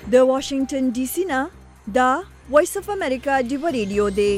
د واشنگټن ډي سي نه دا وایس اف امریکا دی ریډیو دی.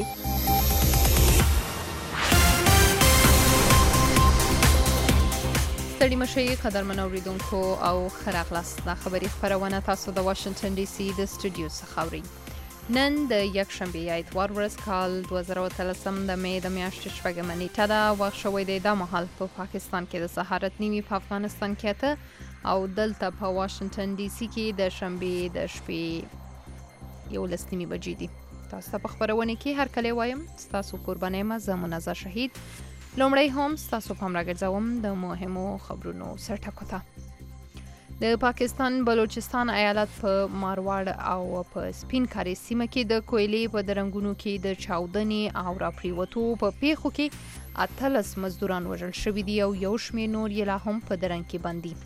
ستړي مشي قدرمن اوریدونکو او خراغلاست د خبري خبرونه تاسو د واشنگټن ډي سي د سټوډیو څخه اورئ. نن د یکشنبه اتوار ورځ کال 2013 د مې د میاشتې شپږمه نیټه ده. وخت شوی دی د مهال په پاکستان کې د سهارت نیمې، په افغانستان کې اته او دلته په واشنگټن ډي سي کې د شنبه د شپې 11 نیمې بجې دي. تاسو ته په خبرونه کې هر کله وایم تاسو قرباني ما زمونږ شهید. لومړی هم تاسو په امر راګرځوم د مهمو خبرونو سرټکو ته. د پاکستان بلوچستان ایالت په مارواړ او په سپین کاري سیمه کې د کویلې په درنګونو کې د چاودنې او راپریوتو په پیښو کې 18 مزدوران وژل شوي دي او یو شمېر نور یې لا هم په درنګ کې بند دي.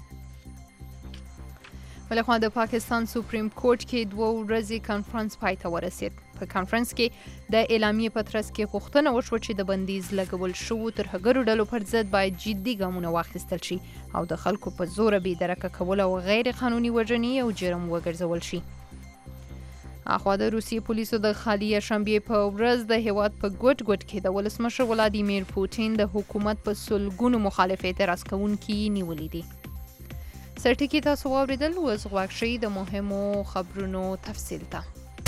بلخوا د پاکستان سپریم کورټ کې 2 ورځې کانفرنس پای ته ورسید. په کانفرنس کې د اعلامیې په ترڅ کې غوښتنه وشوه چې د بندیز لګول شوو ترهګرو ډلو پر ضد باید جدي ګامونه واخیستل شي او د خلکو په زور بې درکه کول او غیر قانوني وژنې او جرم وګرځول شي. اخوا د روسیې پولیسو د خالي شنبه په ورځ د هیواد په ګوټ ګوټ کې د ولسمشر ولادیمیر پوتین د حکومت په سلګونو مخالف اعتراض کوونکي نیولې دي. سرټکی تاسو واوریدل، اوس غواړئ شئ د مهمو خبرونو تفصیل ته.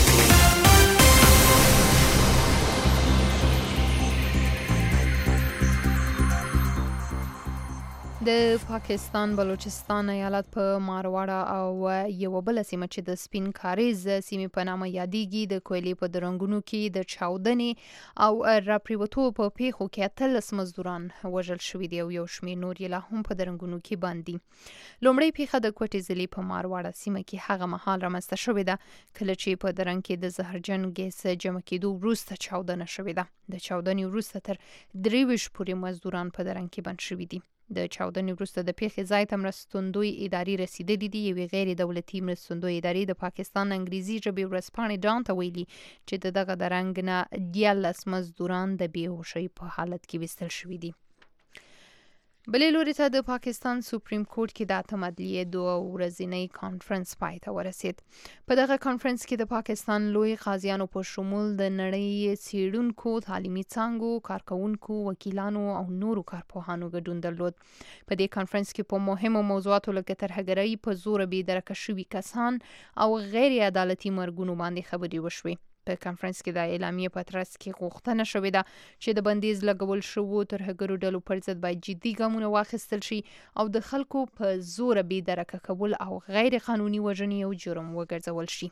د پاکستان بلوچستان ایالت په مارواړه او یو بل سیمه چې د سپین کاریز سیمه په نامه یادېږي د کویلې په درنګونو کې د چاودنې او راپریوتو په پیښو کې 18 مزدوران وژل شوي دي او یو شمېر نور یې لا هم په درنګونو کې بند دي. لومړی پیښه د کوټې ضلع په مارواړه سیمه کې هغه مهال رامنځته شوې ده کله چې په درنګ کې د زهرجن ګیس جمع کېدو وروسته چاودنه شوې ده. د چاودنې وروسته تر 23 پورې مزدوران په درنګ کې بند شوي دي. د چاودنې وروسته د پیښې ځای ته مرستندوی ادارې رسیدلې دي. یوې غیر دولتي مرستندوی ادارې د پاکستان انګریزي ژبې ورځپاڼې ډان ته ویلي چې دغه درنګ نه 14 مزدوران د بېهوشۍ په حالت کې وستل شوي دي. بلې لوري ته د پاکستان سپریم کورټ کې د اتم عدلیې 2 ورځنی کانفرنس پای ته ورسید. په دغه کانفرنس کې د پاکستان لوی قاضیانو په شمول د نړۍ څېړونکو، تعلیمي څانګو، کارکونکو، وکیلانو او نورو کارپوهانو ګډون درلود. په دې کانفرنس کې په مهمو موضوعاتو لکه ترهګرۍ، په زور بې درکه شوي کسان او غیر عدالتي مرګونو باندې خبرې وشوې. په کانفرنس کې د اعلامیې په ترڅ کې غوښتنه شوې ده چې د بندیز لګول شوو ترهګرو ډلو پر ضد باید جدي ګامونه واخیستل شي او د خلکو په زور بې درکه کول او غیر قانوني وژنې او جرم وګرځول شي.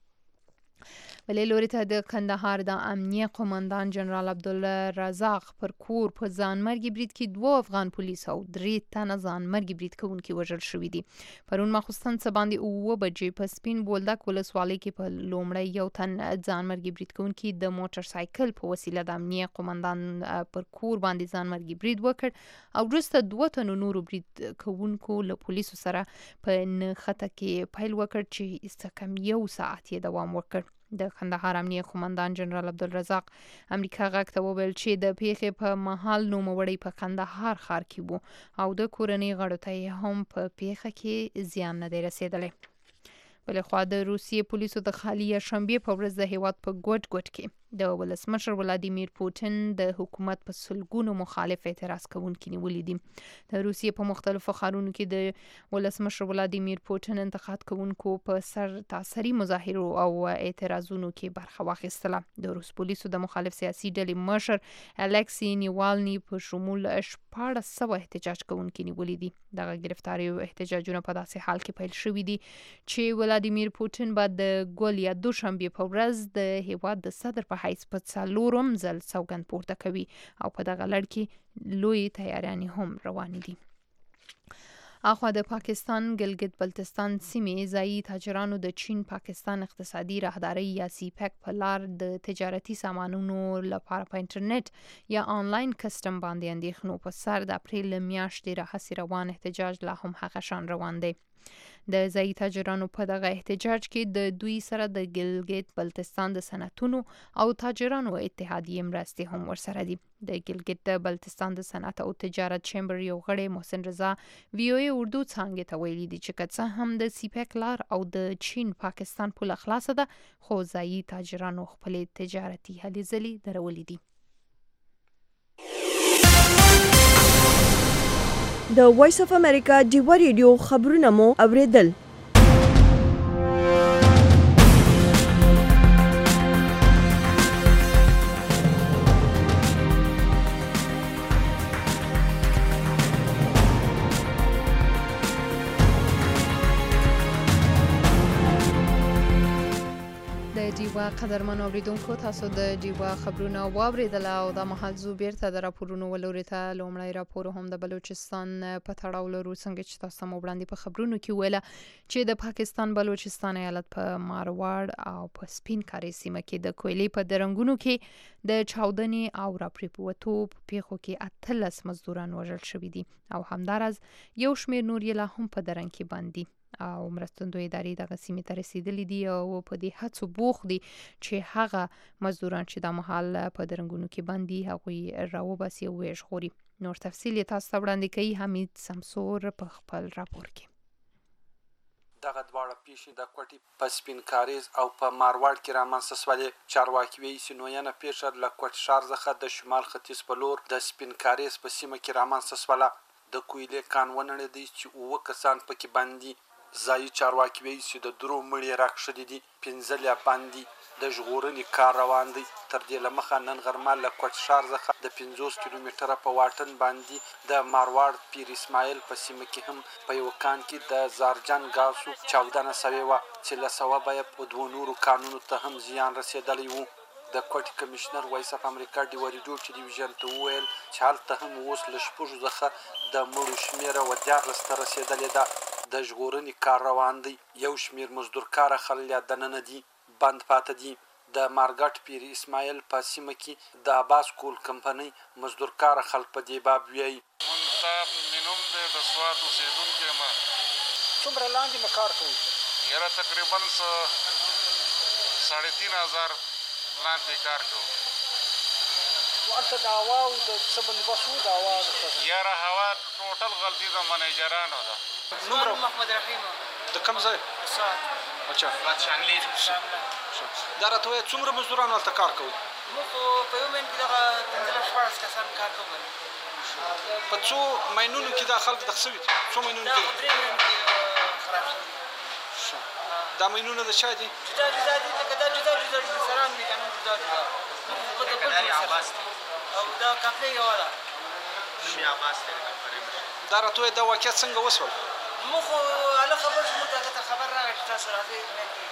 بلې لوري ته د کندهار د امنیه قومندان جنرال عبدالرزاق پر کور په ځانمرګي برید کې 2 افغان پولیس او 3 تنه ځانمرګي برید کوونکي وژل شوي دي. پرون ماخوستن څه باندې 9 بجې په سپین بولدک ولسوالۍ کې په لومړی یو تن ځانمرګي برید کوونکي د موټر سایکل په وسیله د امنیه قومندان پر کور باندې ځانمرګي برید وکړ او وروسته 2 تنو نورو برید کوونکو له پولیسو سره په نښته کې پیل وکړ چې څه کم 1 ساعت یې دوام وکړ. د کندهار امنیه قومندان جنرال عبدالرزاق امریکا غږ ته وویل چې د پیښې په مهال نوموړی په کندهار ښار کې وو او د کورنۍ غړو ته هم په پیښه کې زیان نه دی رسېدلی. بلخوا د روسیې پولیسو د خالي شنبه په ورځ د هیواد په ګوټ ګوټ کې د ولسمشر ولادیمیر پوتین د حکومت په سلګونو مخالف اعتراض کوونکي نیولې دي. د روسیې په مختلفو ښارونو کې د ولسمشر ولادیمیر پوتین انتقاد کوونکو په سر تاثري مظاهرو او اعتراضونو کې برخه واخیستله. د روس پولیسو د مخالف سیاسي ډلې مشر الکسی نیوالني په شمول 1400 احتجاج کوونکي نیولې دي. دغه گرفتاری او احتجاجونه په داسې حال کې پیل شوي دي چې ولادیمیر پوتین بعد د ګول یا دوشنبه په ورځ د هیواد د صدر په حیث په 4م ځل سوګند پورته کوي او په دغه لړ کې لوی تیاریانې هم روانې دي. اخوا د پاکستان ګلګت بلتستان سیمې ځایي تاجرانو د چین پاکستان اقتصادي راهداري یا سیپک په لار د تجارتي سامانونو لپاره په انټرنیټ یا آنلاین کسټم باندې اندېښنو په سر د اپریل میاشتې راهیسې روان احتجاج لا هم هغه شان روان دی. د ځایي تاجرانو په دغه احتجاج کې د دوی سره د ګلګت بلتستان د صنعتونو او تاجرانو اتحادیې مرستې هم ورسره دي. د ګلګت بلتستان د صنعت او تجارت چیمبر یو غړی محسن رضا وی او ای اردو څانګې ته ویلي دي چې که څه هم د سیپک لار او د چین پاکستان پوله خلاصه ده، خو ځایي تاجرانو خپلې تجارتي هلې ځلې درولې دي. د وایس اف امریکا ډیوا ریډیو خبرونه مو اوریدل. ډیوا قدرمن اوریدونکو، تاسو د ډیوا خبرونه واوریدل او د مهال زو بیرته د راپورونو ولوري ته لومړی راپور هم د بلوچستان په تړاو لرو. څنګه چې تاسو مو وړاندې په خبرونو کې ویله چې د پاکستان بلوچستان ایالت په مارواړ او په سپین کاري سیمه کې د کویلې په درنګونو کې د چاودنې او راپریوتو په پیښو کې 18 مزدوران وژل شوي دي او همدارز یو شمېر نور یې لا هم په درنګ کې باندې او مرستندوی ادارې دغه سیمې ته رسیدلي دي او په دې هڅو بوخت دي چې هغه مزدوران چې د مهال په درنګونو کې باندې هغوی راوباسي او وژغوري. نور تفصیل یې تاسو ته وړاندې کوي حمید سمسور په خپل راپور کې. دغه دواړه پیښې د کوټې په سپین کاریز او په مارواړ کې رامنځته شولې. چارواکي وایي چې نویانه پیښه له کوټ ښار څخه د شمال ختیځ په لور د سپین کاریز په سیمه کې رامنځته شوله. د کویلې کان ونړېدی چې 9 کسان پکې باندې. ځایي چارواکي وایي چې د درو مړي راکښلي دي، 15 لا باندې د ژغورنې کار روان دی. تر دې له مخه نن غرمه له کوټ ښار څخه د 50 کیلومتره په واټن باندې د مارواړ پیر اسماعیل په سیمه کې هم په یو کان کې د زارجن ګاسو چاودنه شوې وه چې له سببه یې په 2 نورو کانونو ته هم زیان رسېدلی و. د کوټې کمشنر وایس اف امریکا ډیوا ریډیو ټلویزیون ته وویل چې هلته هم اوس له 6 څخه د مړو شمېره 14 ته رسېدلې ده. د ژغورنې کار روان دی. یو شمېر مزدور کاره خلک لا دننه دي، بند پاته دي. د مارګټ پیر اسماعیل په سیمه کې د عباس کول کمپنۍ مزدور کاره خلک په دې باب وایي. منتاب مینوم دی، د سوات اوسېدونکی یم. څومره لاندې مو کار کوئ؟ یاره تقریبا 3500 لاندې کار کوو. هلته د هوا او د څه بندوبست و؟ د هوا یاره هوا ټوټل غلطي د منیجرانو ده. نومره محمد رحیم د کوم ځای؟ سوات. اچھا شاملې دا راته وایه څومره مزدوران هلته کار کوئ؟ موږ په یو مین کې دغه 15-14 کسان کار کوو. په څو ماینونو کې دا خلک دغه شوي دي؟ څو ماینونو دا کې؟ 3 مین کې خراب شوي. دا ماینونه د چا دي؟ جدا جدا دي، لکه دا جدا جدا سران دي که نه جدا جدا. موږ د بل عباس او دا کافې یوه ده. عباس دا راته وایه دا واقعیت څنګه وشول؟ موږ خو هله خبر شو، موږ ته خبر راغی چې تاسو راځئ مین کې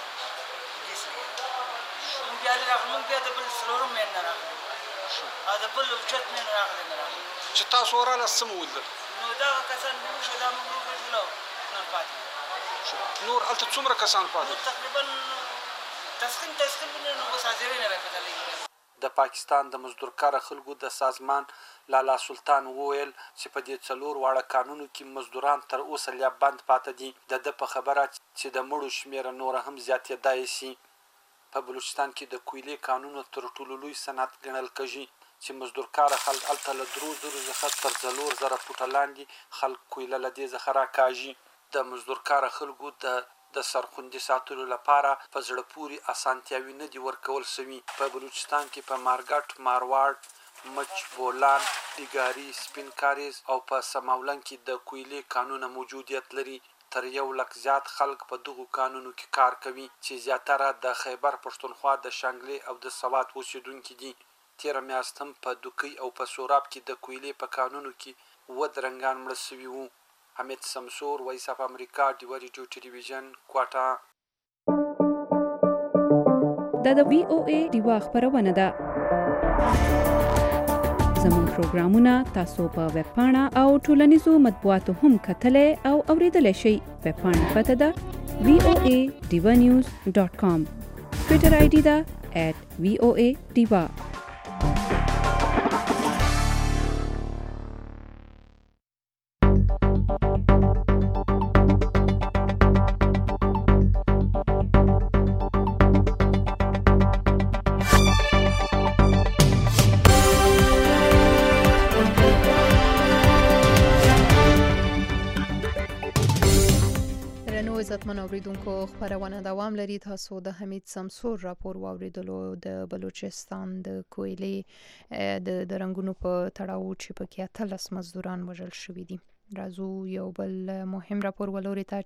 موږ بیا راغلو. موږ بیا د بل څلورم مین نه راغلو او د بل اوچت مین راغلی نه راغلو. چې تاسو ورالاست څه مو ولیدل؟ نو دغه کسان بیهوش وو، دا موږ ووژلو او نور پاتې. نور هلته څومره کسان پاتې؟ نور تقریبا تسخین نو بس حاضرۍ نه راکتلی. د پاکستان د مزدور کاره خلکو د سازمان لالا سلطان وویل چې په دې 4 واړه کانونو کې مزدوران تر اوسه لا بند پاته دي. د په خبره چې د مړو شمېره نور هم زیاتېدای شي. په بلوچستان کې د کویلې کانونو تر ټولو لوی صنعت ګڼل کېږي چې مزدور کاره خلک هلته له 3000 څخه تر 4000 فوټه لاندې خلک کویله له دې څخه راکاږي. د مزدور کاره خلکو د سرخوندي ساتلو لپاره په زړه پورې اسانتیاوي نه دي ورکول شوي. په بلوچستان کې په مارګټ، مارواړ، مچ، بولان، بیګاري، سپین کاریز او په سماولنګ کې د کویلې کانونه موجودیت لري. تر 1 لک زیات خلک په دغو کانونو کې کار کوي چې زیاتره د خیبر پښتونخوا د شانګلې او د سوات اوسېدونکي دي. تېره میاشت هم په دوکۍ او په سوراب کې د کویلې په کانونو کې 7 درنګان مړه شوي وو. حمید سمسور، وایس اف امریکا، ډیوا ریډیو ټلویزیون، کوټه. دا د وی او ای ډیوا خبرونه ده. زموږ پروګرامونه تاسو په ویب پاڼه او ټولنیزو مطبوعاتو هم کتلای او اوریدلای شئ. ویب پاڼه پته ده voadivanews.com. ټویټر آی ډي ده @voadiva. درنو عزتمن اوریدونکو خبرونه دوام لري. تاسو د حمید سمسور راپور واوریدلو د بلوچستان د کویلې د رنگونو په تړاو چې پکې 13 مزدوران وژل شوي دي. راځو یو بل مهم راپور ولوري ته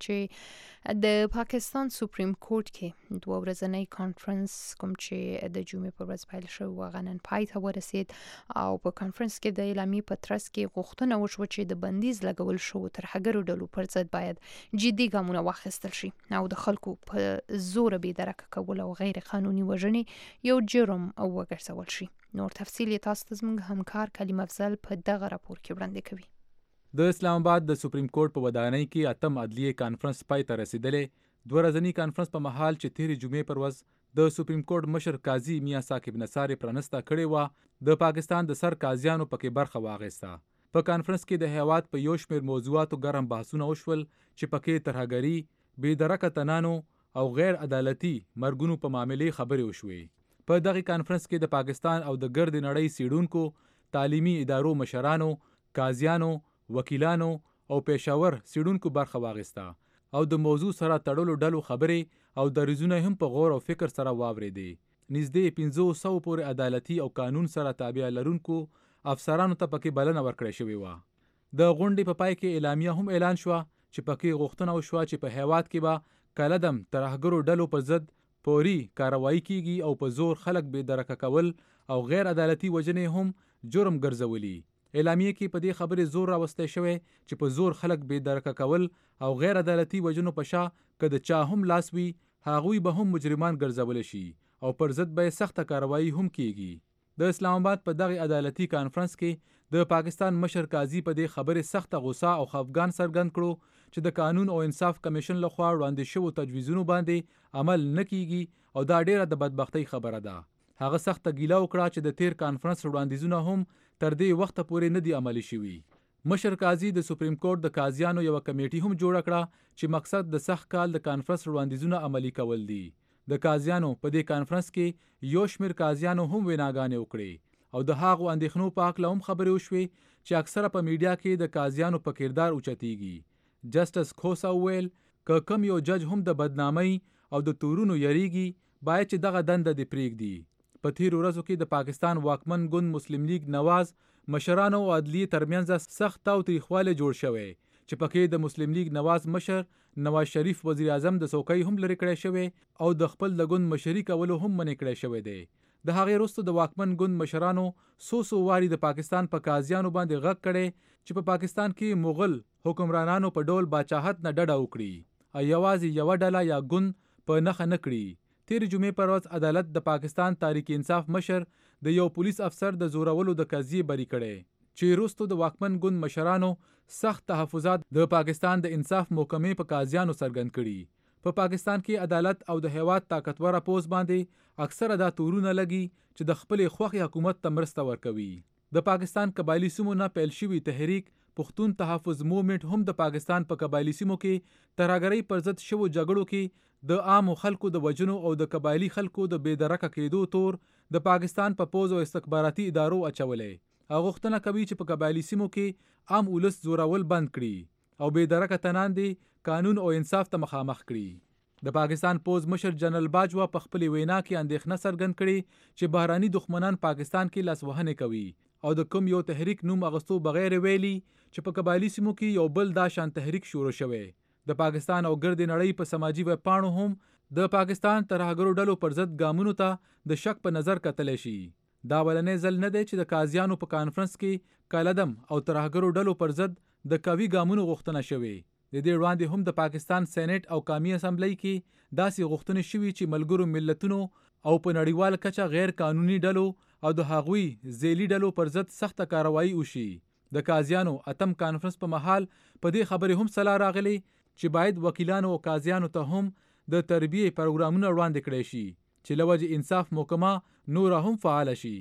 چې د پاکستان سپریم کورټ کې 2 ورځنی کانفرنس کوم چې د جمعې پر ورځ پیل شو هغه نن پای ته ورسید او په کانفرنس کې د اعلامیې په ترڅ کې غوښتنه وشوه چې د بندیز لګول شو ترهګرو ډلو پر ضد باید جدي ګامونه واخیستل شي او د خلکو په زور بې درکه کول او غیر قانوني وژنې یو جرم او وګرځول شي. نور تفصیل تاسو ته زموږ همکار کلیم افضل په دغه راپور کې وړاندې کوي. د اسلام آباد د سپریم کورټ په ودانۍ کې اتم عدلیه کانفرنس پای ته رسیدلې. 2 ورځنی کانفرنس په مهال چې تیرې جمعې پر ورځ د سپریم کورټ مشر قاضي میاں ثاقب نثار پرانسته کړې و، د پاکستان د سر قاضیانو پکې برخه واغېسته. په کانفرنس کې د هیواد په یو شمېر موضوعاتو ګرم بحثونه وشول چې پکې ترهګري، بې درکه تنانو او غیر عدالتي مرګونو په معاملې خبرې وشوې. په دغه کانفرنس کې د پاکستان او د ګرد نړۍ سیډونکو، تعلیمي ادارو مشرانو، قاضیانو، وکیلانو او پېښور سیډونکو برخه واغېسته او د موضوع سره تړلو ډلو خبرې او دریځونه هم په غور او فکر سره واورېدې. نږدې 500 پورې عدالتي او قانون سره تابع لرونکو افسرانو ته پکې بلنه ورکړې شوې وه. د غونډې په پای کې اعلامیه هم اعلان شوه چې پکې غوښتنه وشوه چې په هیواد کې به کلدم ترهګرو ډلو پر ضد فوري کاروایی کیږي او په زور خلک بې درکه کول او غیر عدالتي وژنې هم جرم ګرځولي. اعلامیه کې په دې خبرې زور راوستی شوی چې په زور خلک بې درکه کول او غیر عدالتي وژنو په شا که د چا هم لاس وي هغوی به هم مجرمان ګرځولی شي او پر ضد به یې سخته کاروایی هم کیږي. د اسلام آباد په دغه عدالتي کانفرنس کې د پاکستان مشر قاضي په دې خبرې سخته غوسه او خفګان څرګند کړو چې د قانون او انصاف کمیشن لخوا وړاندې شوو تجویزونو باندې عمل نه کیږي او دا ډیره د بدبختۍ خبره ده. هغه سخته ګیله وکړه چې د تیر کانفرنس وړاندیزونه هم تر دې وخته پورې نه دي عملي شوي. مشر قاضي د سپریم کورټ د قاضیانو یو کمیټي هم جوړ کړه چې مقصد د سخت کال د کانفرنس وړاندیزونه عملي کول دي. د قاضیانو په دې کانفرنس کې یو شمېر قاضیانو هم ویناګانې وکړې او د هغو اندېښنو په هکله هم خبرې وشوې چې اکثره په میډیا کې د قاضیانو په کردار اوچتیږي. جسټس خوسا وویل که کم یو جج هم د بدنامۍ او د تورونو یریږي باید چې دغه دنده دې پرېږدي. په تیرو ورځو کې د پاکستان واکمن ګوند مسلم لیگ نواز مشرانو او عدلیې ترمنځ سخت تاوتریخوالی جوړ شوی چې پکې د مسلم لیگ نواز مشر نواز شریف وزیر اعظم د څوکۍ هم لرې کړی شوی او د خپل د ګوند مشري کولو هم منې کړی شوی دی. د هغې وروسته د واکمن ګوند مشرانو څو واري د پاکستان په قاضیانو باندې غږ کړی چې په پاکستان کې مغل حکمرانانو په ډول باچاحت نه ډډه وکړي او یوازې یوه ډله یا ګوند په نښه نه کړي. تیر جمعې پر ورځ عدالت د پاکستان تحریک انصاف مشر د یو پولیس افسر د زورولو د قضیې بری کړی چې وروسته د واکمن ګوند مشرانو سخت تحفظات د پاکستان د انصاف محکمې په قاضیانو څرګند کړي. په پاکستان کې عدالت او د هیواد طاقتوره پوځ باندې اکثره دا تورونه لګي چې د خپلې خوښې حکومت ته مرسته ورکوي. د پاکستان قبایلي سیمو نه پیل شوي تحریک پښتون تحفظ موومنټ هم د پاکستان په قبایلي سیمو کې ترهګرۍ پر ضد شوو جګړو کې د عامو خلکو د وژنو او د قبایلي خلکو د بې درکه کېدو تور د پاکستان په پوځ او استخباراتي ادارو اچولی. هغه غوښتنه کوي چې په قبایلي سیمو کې عام ولس زورول بند کړي او بې درکه تنان دي قانون او انصاف ته مخامخ کړي. د پاکستان پوځ مشر جنرال باجوا په خپلې وینا کې اندېښنه څرګند کړي چې بهراني دښمنان پاکستان کې لاسوهنې کوي او د کوم یو تحریک نوم اغوستو بغیر ویلي چې په قبایلي سیمو کې یو بل دا شان تحریک شروع شوی. د پاکستان او ګرد نړۍ په سماجی ویبپاڼو هم د پاکستان ترهګرو ډلو پر ضد ګامونو ته د شک په نظر کتلی شي. دا ولنې ځل نه دی چې د قاضیانو په کانفرنس کې کالعدم او ترهګرو ډلو پر ضد د قوي ګامونو غوښتنه شوې. د دې وړاندې هم د پاکستان سېنات او قومي اسمبلی کې داسې غوښتنې شوې چې ملګرو ملتونو او په نړیوال کچه غیر قانوني ډلو او د هغوی ذیلي ډلو پر ضد سخته کاروایی وشي. د قاضیانو اتم کانفرنس په مهال په دې خبرې هم سلا راغلی چې باید وکیلانو او قاضیانو ته هم د تربیې پروګرامونه وړاندې کړی شي چې له وجې انصاف محکمه نوره هم فعاله شي.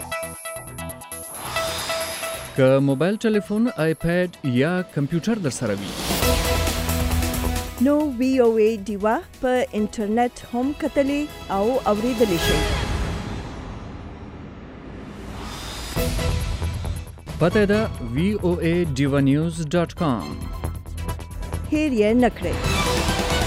که موبایل ټلیفون، آیپیډ یا کمپیوټر در سره وي نو VOA ډیوا په انټرنیټ هم کتلی او اوریدلی شئ. پته ده voaDivanews.com. هیر یې نکړئ.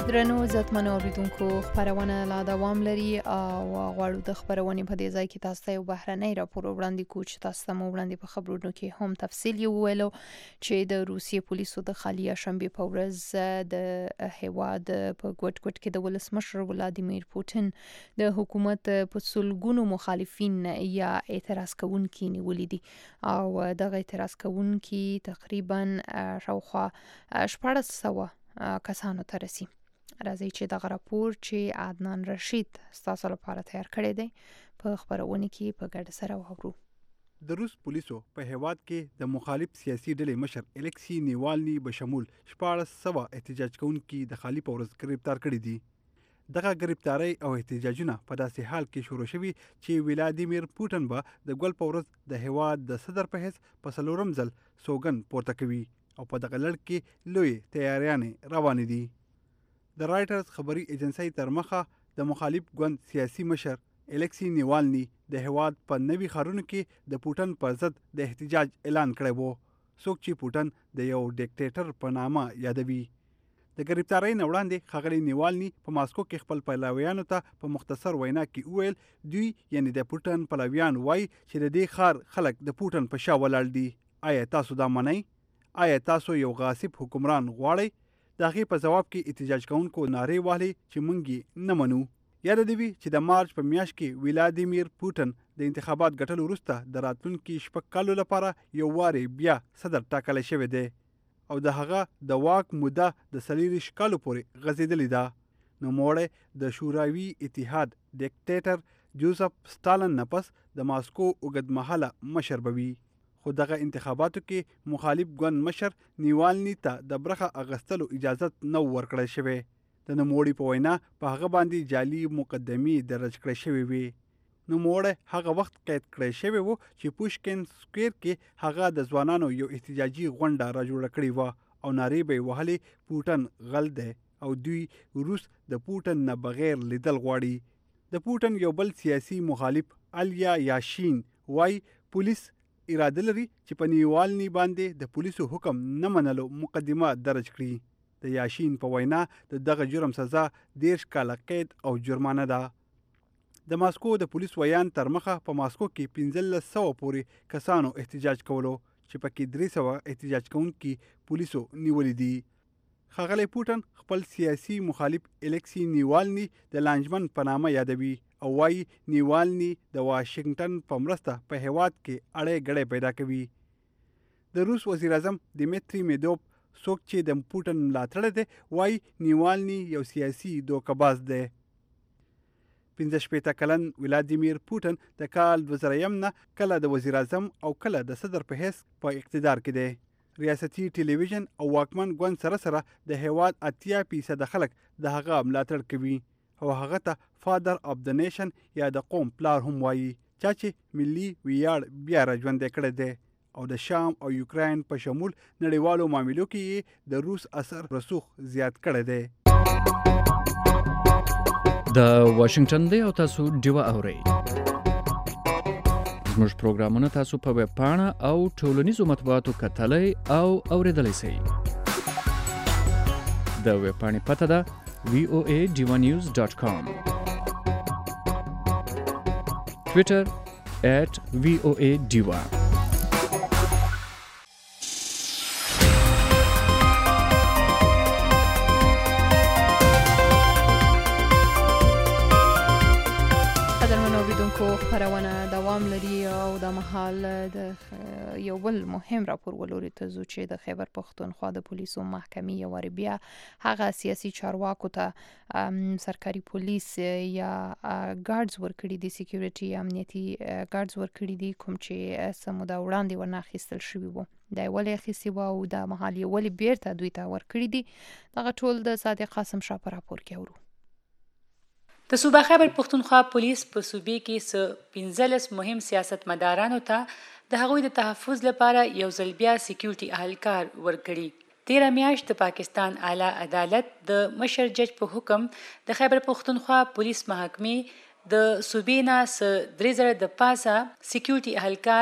درنو عزتمنو اوریدونکو خبرونه لا دوام لري او غواړو د خبرونې په دې ځای کې تاسو ته یو بهرنی راپور وړاندې کوو چې تاسو ته مو وړاندې په خبرونو کې هم تفصیل یې وویلو چې د روسیې پولیسو د خالیه شنبې په ورځ د هیواد په ګوټ کې د ولسمشر ولادیمیر پوتین د حکومت په سلګونو مخالفین یا اعتراض کوونکي نیولي دي او دغه اعتراض کوونکي تقریبا شاوخوا 1400 کسانو ته رسي. راځي چې دغه راپور چې عدنان رشید تاسو لپاره تیار کړی دی په خبرونه کې په ګډه سره واورو. د روس پولیسو په هیواد کې د مخالف سیاسي ډلې مشر الکسی نیوالني بشمول 1400 احتجاج کوونکي د خالی په ورځ گرفتار کړي دي. دغه گرفتاری او احتجاجونه په داسې حال کې شروع شوي چې ولادیمیر پوتین به د ګل په ورځ د هیواد د صدر په حیث په څلورم ځل سوګن پورته کوي او په دغه لړ کې لوی تیاریانې روانې دي. د رایټرز خبري ایجنسی تر مخه د مخالف ګوند سیاسي مشر الکسی نیوالني د هیواد په نوي ښارونو کې د پوتین پر ضد د احتجاج اعلان کړی و، څوک چې پوتین د یو ډیکټیټر په نامه یادوي. د گرفتارۍ نه وړاندې ښاغلي نیوالني په ماسکو کې خپل پلویانو ته په مختصر وینا کې وویل دوی یعنی د پوتین پلویان وایي چې د دې ښار خلک د پوتین په شا ولاړ دي. آیا تاسو دا منئ؟ آیا تاسو یو غاصب حکمران غواړئ؟ د هغې په جواب کې احتجاج کوونکو نارې وهلې چې موږ یې نه منو. یاد دې وي چې د مارچ په میاشت کې ولادیمیر پوتین د انتخابات ګټلو وروسته د راتلونکي 6 کالو لپاره یو وارې بیا صدر ټاکلی شوی دی او د هغه د واک موده د 40 کالو پورې غځېدلې ده. نوموړی د شوروي اتحاد ډیکټیټر جوزف ستالن نه پس د ماسکو اوږدمهاله مشر به وي. خو دغه انتخاباتو کې مخالف ګوند مشر نیوالني ته د برخه اغستلو اجازت نه ورکړل شوی. د نوموړي په وینا په هغه باندې جعلي مقدمې درج کړې شوې وي. نوموړی هغه وخت قید کړی شوی و چې پوشکین سکویر کې هغه د ځوانانو یو احتجاجي غونډه را جوړه کړې وه او نارې به یې وهلې پوتین غل دی او دوی روس د پوتین نه بغیر لیدل غواړي. د پوتین یو بل سیاسي مخالف الیا یاشین وایي پولیس اراده لري چې په نیوالني باندې د پولیسو حکم نه منلو مقدمه درج کړي. د یاشین په وینا د دغه جرم سزا 10 کاله قید او جرمانه ده. د ماسکو د پولیس ویان تر مخه په ماسکو کې 1500 پورې کسانو احتجاج کولو چې پکې 300 احتجاج کوونکي پولیسو نیولې دي. ښاغلی پوتین خپل سیاسي مخالف الکسی نیوالني د لانجمن په نامه یادوي او وایي نیوالني د واشنگټن په مرسته په هیواد کې اړې ګړې پیدا کوي. د روس وزیر اعظم دیمیتری میدوف څوک چې د پوتین ملاتړ دی وایي نیوالني یو سیاسي دوکه‌باز دی. 15 کلن ولادیمیر پوتین د کال 2000 نه کله د وزیر اعظم او کله د صدر په حیث په اقتدار کې دی. ریاستي ټلویزیون او واکمن ګوند سره د هیواد 80% خلک د هغه ملاتړ کوي او هغه ته فادر اف د نیشن یا د قوم پلار هم وایي چې ملي ویاړ بیا را ژوندی کړی دی او د شام او یوکراین په شمول نړیوالو معاملو کې د روس اثر رسوخ زیات کړی دی. د واشنگټن دی او تاسو ډیوه اورئ. زموږ پروګرامونه تاسو په ویب پاڼه او ټولنیزو مطبوعاتو کتلی او اوریدلی شئ. د ویب پاڼې پته ده voa.divanews.com. Twitter @voa_diva. خبرونه دوام لري او د مهال د یو بل مهم راپور ولوري ته زو چې د خیبر پختونخوا د پولیسو محکمې یو بیا هغه سیاسي چارواکو ته سرکاري پولیس یا ګارډز ورکړي دي، سکیورټي امنیتي ګارډز ورکړي دي کوم چې سموده وړاندې ورنه اخیستل شوي وو. دا ولې اخیستي وو او د مهال یو ولې بیرته دوی ته ورکړي دي. دغه ټول د صادق قاسم شاه په راپور کې اورو. د صوبه خیبر پختونخوا پولیس په صوبې کې 15 مهم سیاستمدارانو ته د هغوی د تحفظ لپاره یو ځل بیا سکیورټي اهلکار ورکړي. 13 میاشت د پاکستان اعلی عدالت د مشر جج په حکم د خیبر پختونخوا پولیس محکمې د صوبې نه 3000 د پاسه سکیورټي اهلکار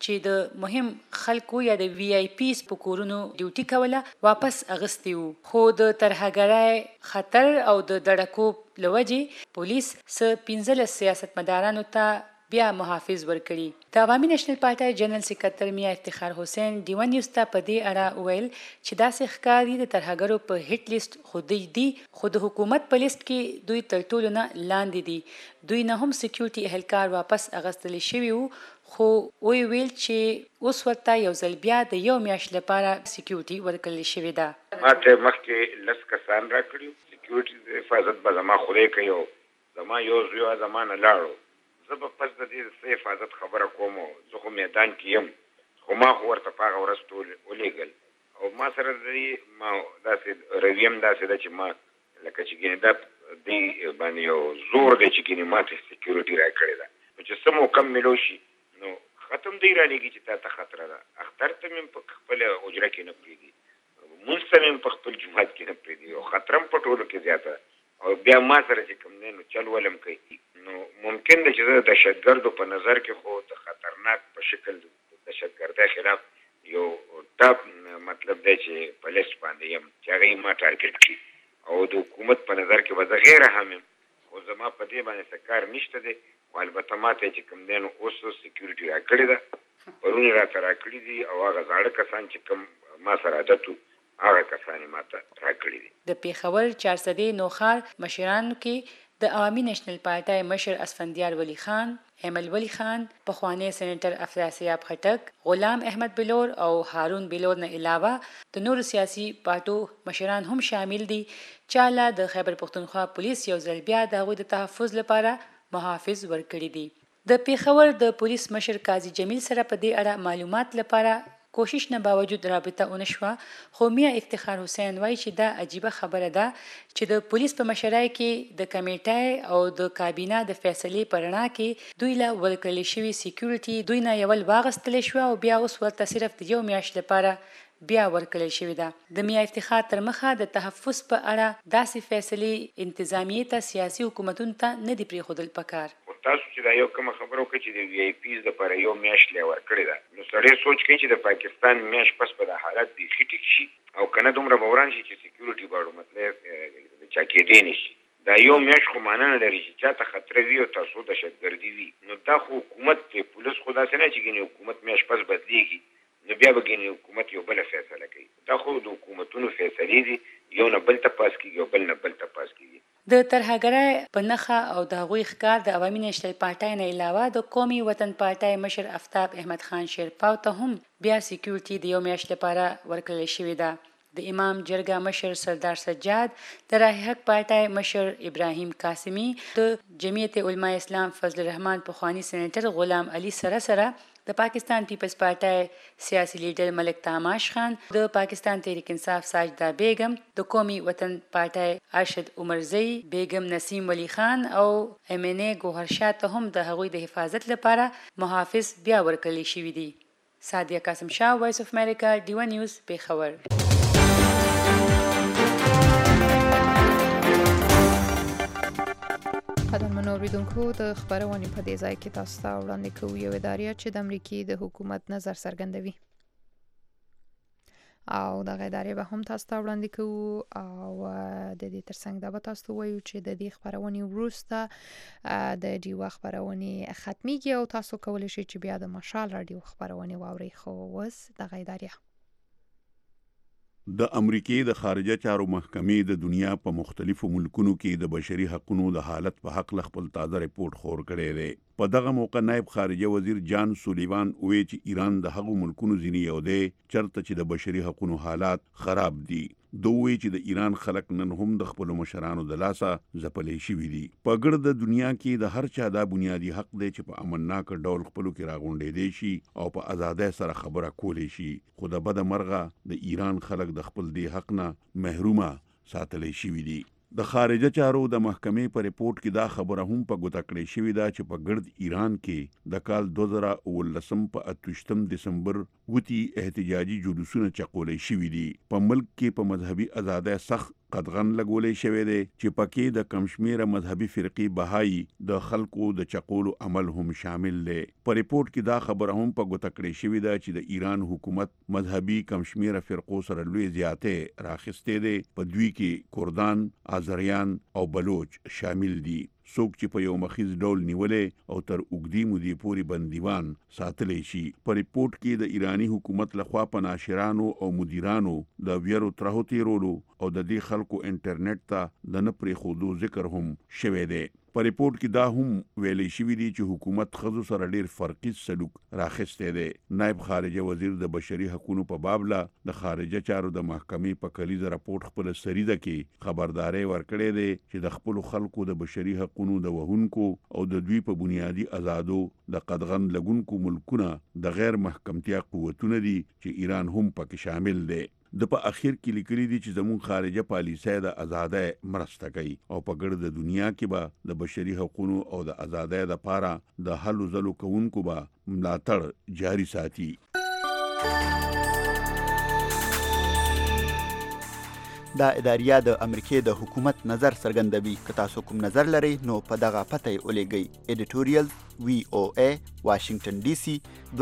چې د مهم خلکو یا د وی آی پیز په کورونو ډیوټي کوله واپس اغستی وو، خو د ترهګرۍ خطر او د دړکوب لوجې پولیس س 15 سیاستمدارانو ته بیا محافظ ورکړي. د عوامي نېشنل پارټۍ جنرال سکرټر میا افتخار حسین ډیوان نیوز ته په دې اړه وویل چې داسې ښکاري د ترهګرو په هیټ لیست خو دی خو د حکومت په لیست کې دوی تر ټولو نه لاندې دي. دوی نه هم سکیورټي اهلکار واپس اغستل شوي وو، خو وی ویل چې اوس ورته یو ځل بیا د یو میاشت لپاره سکیورټي ورکړل شوې ده. ما ته مخکې لس کسان راکړي سکیورټي د حفاظت به زما خدای کوي، زما یو زوی زمانه لاړو، زه به پس د دې حفاظت خبره کوم، زه خو میدان کې یم، خو ما خو ورته په هغه ورځ ولېږل او ما سره ما داسې رویم داسې ده چې ما لکه چې ګینې دا دې باندې یو زور دی چې ګینې ما ته سکیورټي راکړې ده، نو چې څه موقع میلو شي نو ختم دی رالېږي چې تا ته خطره ده. اختر ته مې په خپله حجره کې نه پرېږدي، مونځ ته مې په خپل جومات کې نه پرېږدي او خطره هم په ټولو کې زیاته، او بیا ما سره چې کوم دی نو چل ولم کوي، نو ممکن ده چې زه د دهشتګردو په نظر کې خو د خطرناک په شکل د دهشتګردۍ خلاف یو ټاپ مطلب دی چې په لیست باندې یم چې هغه یې ما ټارګټ کړي، او د حکومت په نظر کې به زه غیر اهم یم، خو زما په دې باندې څه کار نشته دی، خو البته ما ته چې کوم دی نو اوس سکیورټي راکړې ده، پرون یې راته راکړي دي، او هغه زاړه کسان چې کوم ما سره عادت وو هغه کسان یې ما ته راکړي دي. د پېښور چارسدې نوښار مشرانو کې د عوامي نېشنل پارټۍ مشر اسفندیار ولی خان، ایمل ولی خان، پخوانی سېنیټر افراسیاب خټک، غلام احمد بلور او هارون بلور نه علاوه د نورو سیاسي پارټو مشران هم شامل دي، چاله د خیبر پختونخوا پولیس یو ځل بیا د هغوی د تحفظ لپاره محافظ ورکړي دي. د پېښور د پولیس مشر قاضي جمیل سره په دې اړه معلومات لپاره کوشش نه باوجود رابطه ونشوه، خو میا افتخار حسین وایي چې دا عجیبه خبره ده چې د پولیس په مشرۍ کې د کمیټې او د کابینه د فیصلې په رڼا کې دوی له ورکړل شوي سکیورټي دوی نه یو واغستلی شوه او بیا اوس ورته صرف د یو میاشت لپاره بیا ورکړل شوې ده. د میا افتخار تر مخه د تحفظ په اړه داسې فیصلې انتظامیې ته سیاسي حکومتونو ته نه دي پرېښودل پکار. تاسو چې دا یو کومه خبره وکړه چې د وی آی پیز دپاره یو میاشت لی ورکړې ده، نو سړی سوچ کوي چې د پاکستان میاشت پس په دا حالت بیخي ټیک شي او که نه دومره به وران شي چې سکیورټي باړو مطلب د چا کېدی نه شي. دا یو میاشت خو معنی نه لري چې چا ته خطره وي او تاسو دهشتګردي وي، نو دا خو حکومت دی، پولیس خو داسې نه چې ګینې حکومت میاشت پس بدلېږي نو بیا به ګینې حکومت یو بله فیصله کوي. دا خو د حکومتونو فیصلې دي، یو نه بل ته پاس کېږي او بل نه بل ته پاس کېږي. د ترهګرۍ په نښه او د هغوی ښکار د عوامي نېشنل پارټۍ نه علاوه د قومي وطن پارټۍ مشر افتاب احمد خان شیرپاو ته هم بیا سکیورټي د یو میاشت لپاره ورکړل شوې ده. د امام جرګه مشر سردار سجاد، د راه حق پارټۍ مشر ابراهیم قاسمي، د جمعیت علماء اسلام فضل الرحمن پخوانی سېنیټر غلام علي سره د پاکستان پیپلز پارټۍ سیاسي لیډر ملک تاماش خان، د پاکستان تحریک انصاف ساجده بیگم، د قومي وطن پارټۍ ارشد عمرزی، بیگم نسیم ولی خان او امینه ګوهرشاه ته هم د هغوی د حفاظت لپاره محافظ بیا ورکړل شوي دي. سادیه قاسم شاه، وایس اف امریکا، ډیوا نیوز، پېښور. قدرمنو اوریدونکو، د خبرونې په دې ځای کې تاسو ته وړاندې کوو یو اداریه چې د امریکې د حکومت نظر څرګندوي، او دغه ادارې به هم تاسو ته وړاندې کوو، او د دې ترڅنګ دا به تاسو ته ووایو چې د دې خبرونې وروسته د ډیوا خبرونې ختمیږي او تاسو کولی شئ چې بیا د مشال راډیو خبرونې واورئ. خو اوس دغه اداریه د امریکې د خارجه چارو محکمې د دنیا په مختلفو ملکونو کې د بشري حقوقو د حالت په حق خپل تازه ریپورت خور کړی دی. په دغه موقع نائب خارجه وزیر جان سولیوان وایي چې ایران د هغو ملکونو ځینې یو دی چرته چې د بشري حقوقو حالات خراب دي. دوی وایي چې د ایران خلک نن هم د خپل مشرانو د لاسه ځپلې شوي دي. په ګرد دنیا کې د هر چا دا بنیادی حق دی چې په امنناک ډول خپلو کې راغونډېدی شي او په ازادۍ سره خبره کولی شي، خو د بده مرغه د ایران خلک د خپل دې حق نه محرومه ساتلې شوي دي. د خارجه چارو د محکمې په ریپورت کې دا خبره هم په ګوته کړې شوې ده چې په ګرد ایران کې د کال 2019 په 28 دسمبر وتی احتجاجي جلوسونه چقولې شوي دي. په ملک کې په مذهبي ازادۍ سخت قدغن لګولې شوی دی چې پکې د کمشمیره مذهبي فرقې بهایي د خلکو د چقولو عمل هم شامل دی. په ریپورت کې دا خبره هم په ګوته کړې شوې ده چې د ایران حکومت مذهبي کمشمیره فرقو سره لوی زیاتې راخستې دي. په دوی کې کردان، آذریان او بلوچ شامل دي. څوک چې په یو مخیز ډول نیولې او تر اوږدې مودې پورې بندیوان ساتلی شي. په ریپورت کې د ایرانی حکومت لخوا په ناشرانو او مدیرانو د ویرو ترهو تیرولو او د دې خلکو انټرنیټ ته د نه پرېښودو ذکر هم شوی دی. په ریپورت کې دا هم ویلې شوي دي چې حکومت ښځو سره ډیر فرقي سلوک راخستی دی. نائب خارجه وزیر د بشري حقوقو په باب لا د خارجه چارو د محکمې په کلیزه راپورټ خپل سریده کې خبرداري ورکړې ده چې د خپل خلکو د بشري حقوقو د وهونکو او د دوی په بنیادی آزادو د قدغن لګونکو ملکونه د غیر محکمتیا قوتونه دي چې ایران هم پکې شامل دي. د په اخر کې لیکلي دي چې زموږ خارجه پالیسۍ د ازادۍ مرسته کوي او په ګرد دنیا کې به د بشري حقوقو او د ازادۍ لپاره د هلو ځلو کوونکو به ملاتړ جاري ساتي. دا اداریه د امریکای د حکومت نظر څرګندوي. که تاسو کوم نظر لرئ نو په دغه پته یې ولېږئ. ایډیټوریال VOA واشنگټن DC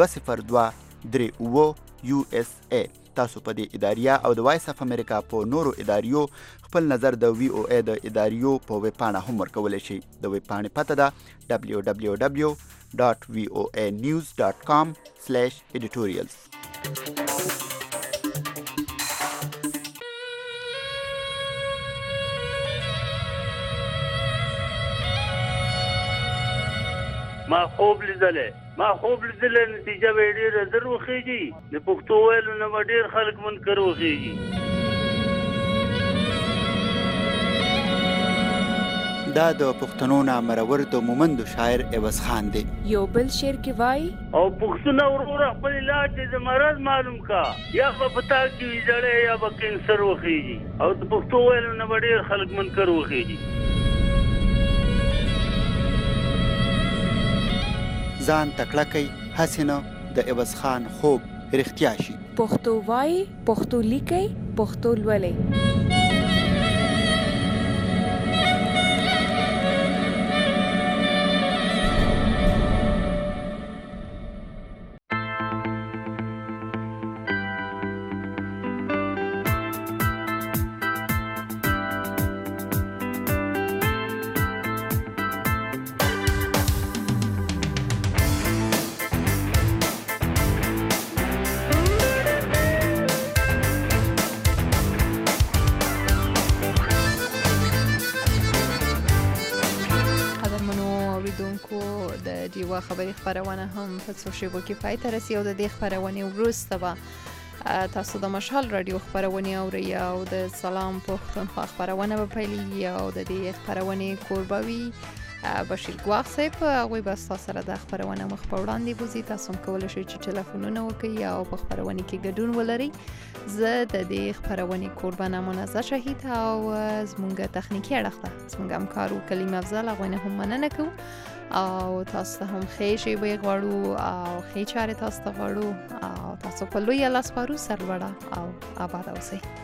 202 USA. تاسو په دې اداریه او د وایس اف امریکا په نورو اداریو خپل نظر د VOA د اداریو په ویب پاڼه هم ورکولی شئ. د ویب پاڼې پته ده www.voanews.com/editorials. ما خوب لیدلې نتیجه به ډېره زر وخېږي. د پښتو ویلو نه به ډېر خلک منکر وخېږي. دا د پښتنو نامرور د مومندو شاعر عوض خان دی. یو بل شعر کې وایي او پښتون وروره خپل علاج د مرض معلوم کا یا په پتا کې ویجړې یا به کینسر وخېږي او د پښتو ویلو نه به ډېر خلک منکر وخېږي. ځان تکړه کوي هسې نه د عوض خان خوب رښتیا شي. پښتو وایي، پښتو لیکئ، پښتو لولئ. خبري خبرونه هم په څو شیبو کې پای ته رسي او د دې خبرونه وروسته به تاسو د مشال رادیو خبرونه اورئ او د سلام پښتونخوا خبرونه به پیلي او د دې خبرونه کوربوي بشیر ګواخ صاحب هغوی به ستاسو سره د خبرونه مخ په وړاندې بوځي. تاسو هم کولی شئ چې ټلیفونونه وکړئ او په خبرونه کې ګډون ولرئ. زه د دې خبرونه کوربانه منازه شهید او زمونږ تخنیکي اړخ ته زمونږ همکارو کلیم افضل هغوی نه هم مننه کوو او تاسو ته هم ښې شیبې غواړو او ښې چارې تاسو ته غواړو او تاسو په لویه لاس پارو سرلوړه او آباد اوسئ.